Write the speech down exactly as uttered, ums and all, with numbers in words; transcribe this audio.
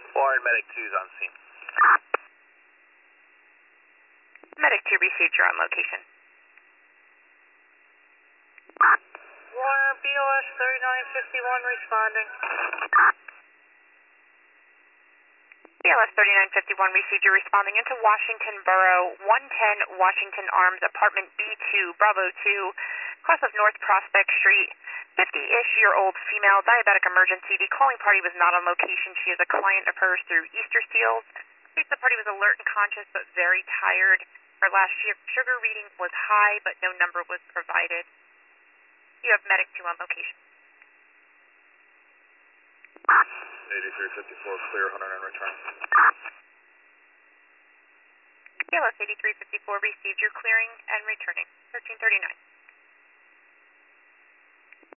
Warren, Medic two is on scene. Medic two received, you're on location. Warren, B O S thirty-nine fifty-one responding. B L S thirty-nine fifty-one received, you're responding into Washington Borough, one ten Washington Arms, apartment B two, Bravo two, cross of North Prospect Street. fifty-ish-year-old female, diabetic emergency. The calling party was not on location. She is a client of hers through Easter Seals. The party was alert and conscious but very tired. Her last sugar reading was high, but no number was provided. You have Medic two on location. eighty-three fifty-four, clear, one hundred and return. B L S eighty-three fifty-four received, you're clearing and returning. thirteen thirty-nine.